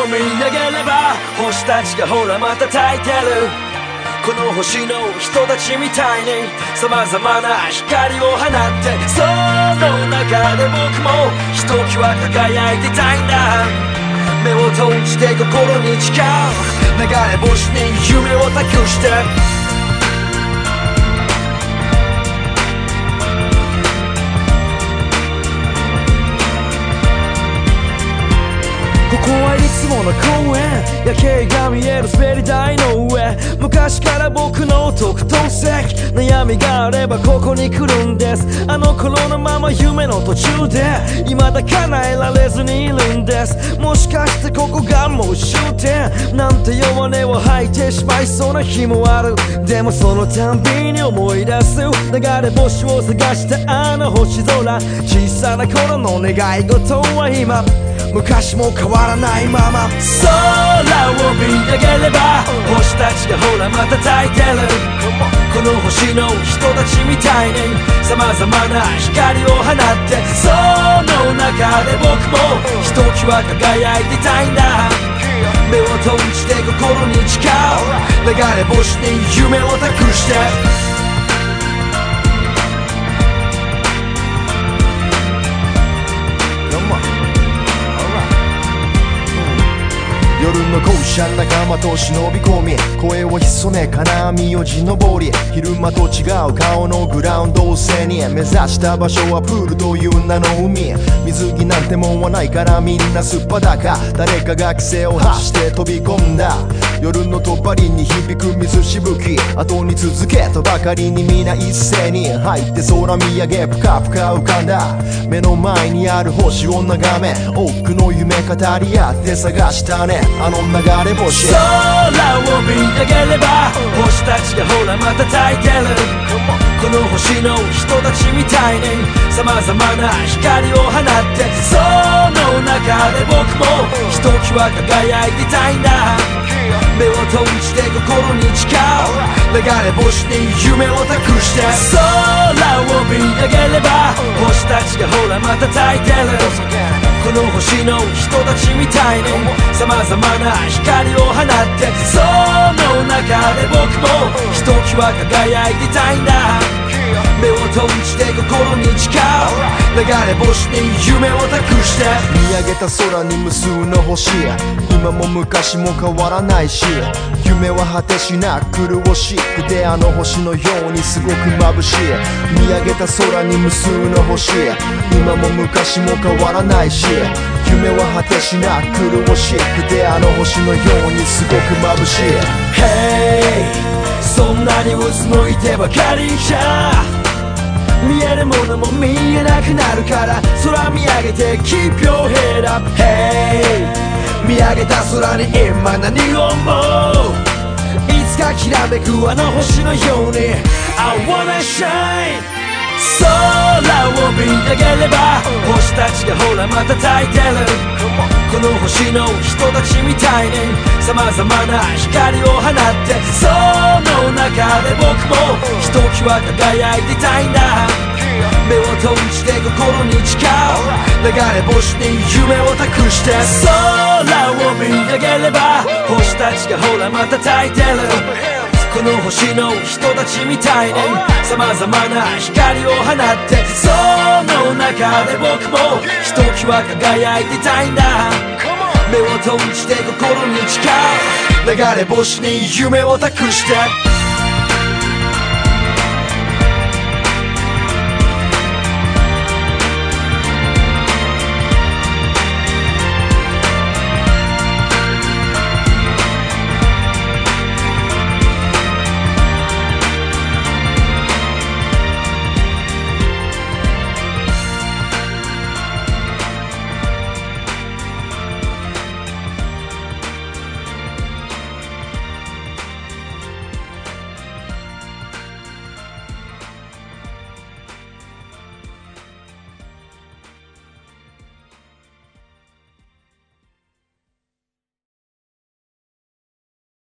を見上げれば星たちがほらまた焚いてる。この星の人たちみたいに様々な光を放って、その中で僕もひときわ輝いてたいんだ。目を閉じて心に誓う、流れ星に夢を託して。ここはいつもの公園、夜景が見える滑り台の上。昔から僕の特等席、悩みがあればここに来るんです。あの頃のまま夢の途中で未だ叶えられずにいるんです。もしかしてここがもう終点なんて弱音を吐いてしまいそうな日もある。でもそのたんびに思い出す、流れ星を探したあの星空。小さな頃の願い事は今昔も変わらないまま。空を見上げれば星たちがほらまた焚いてる。この星の人たちみたいに様々な光を放って、その中で僕もひときわ輝いてたいんだ。目を閉じて心に誓う、流れ星に夢を託して。 夜の校舎仲間と忍び込み、声を潜め金網を地登り、昼間と違う顔のグラウンドを背に目指した場所はプールという名の海。水着なんてもんはないからみんなすっぱだか、誰かが規制を発して飛び込んだ。夜のとばりに響く水しぶき、後に続けとばかりに皆一斉に入って空見上げぷかぷか浮かんだ。目の前にある星を眺め多くの夢語り合って探したね、あの流れ星。 空を見上げれば星たちがほらまた焚いてる。この星の人たちみたいに様々な光を放って、その中で僕もひときわ輝いてたいんだ。目を閉じて心に誓う、流れ星に夢を託して。空を見上げれば星たちがほらまた焚いてる。この星の人たちみたいに様々な光を放って、その中で僕もひときわ輝いてたいんだ。目を閉じて心に誓う、流れ星に夢を託して。 見上げた空に無数の星、今も昔も変わらないし、夢は果てしなく苦しくてあの星のようにすごく眩しい。見上げた空に無数の星、今も昔も変わらないし、夢は果てしなく苦しくてあの星のようにすごく眩しい。 Hey、 そんなにうつむいてばかりじゃ見えるものも見えなくなるから、空見上げて Keep your head up。 Hey、 見上げた空に今何を思う、いつかきらめくあの星のように I wanna shine。 空を見上げれば星たちがほらまた焚いてる。この星の人たちみたいに様々な光を放って、その中で僕もひときわ輝いてたいんだ。目を閉じて心に誓う、流れ星に夢を託して。空を見上げれば星たちがほらまた焚いてる。この星の人たちみたいに様々な光を放って、その中で僕もひときわ輝いてたいんだ。目を閉じて心に誓う、流れ星に夢を託して。